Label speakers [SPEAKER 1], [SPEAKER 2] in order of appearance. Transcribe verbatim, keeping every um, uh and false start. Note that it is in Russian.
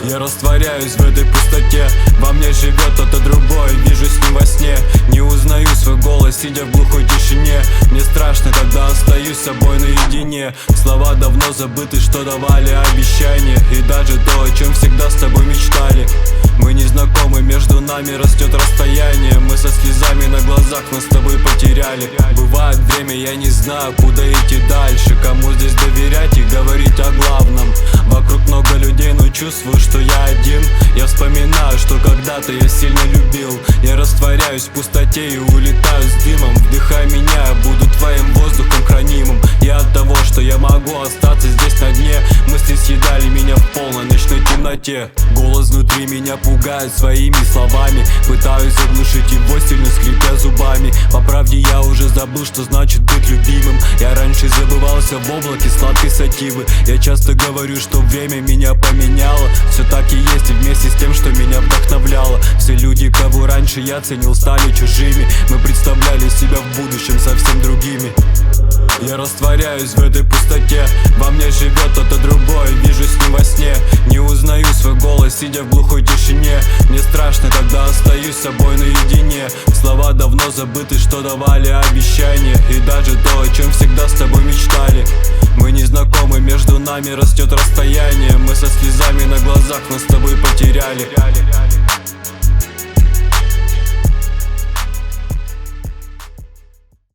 [SPEAKER 1] Я растворяюсь в этой пустоте, во мне живет кто-то другой, вижу с ним во сне. Не узнаю свой голос, сидя в глухой тишине. Мне страшно, когда остаюсь с собой наедине. Слова давно забыты, что давали обещания, и даже то, о чем всегда с тобой мечтали. Мы не знакомы, между нами растет расстояние. Мы со слезами на глазах нас с тобой потеряли. Бывает время, я не знаю, куда идти дальше, кому здесь доверять и говорить о главном. Вокруг много людей, но чувствую, что я один. Я вспоминаю, что когда-то я сильно любил. Я растворяюсь в пустоте и улетаю с дымом. Вдыхай меня, я буду твоим воздухом хранимым. Я от того, что я могу остаться здесь на дне. Мысли съедали меня в полной ночной темноте. Голос внутри меня пугает своими словами. Пытаюсь заглушить его, сильно скрипя зубами. По правде я уже забыл, что значит быть любимым. Я раньше забывался в облаке сладкой сативы. Я часто говорю, что время меня поменяло. Все так и есть, и вместе с тем, что меня вдохновляло. Все люди, кого раньше я ценил, стали чужими. Мы представляли себя в будущем совсем другими. Я растворяюсь в этой пустоте, во мне живет кто-то другой, вижу с ним во сне. Не узнаю свой голос, сидя в глухой тишине. Мне страшно, когда остаюсь с собой наедине. Слова давно забыты, что давали обещания, и даже то, о чем всегда с тобой мечтали. Мы не знакомы, между нами растет расстояние. Мы со слезами на глазах нас с тобой потеряли.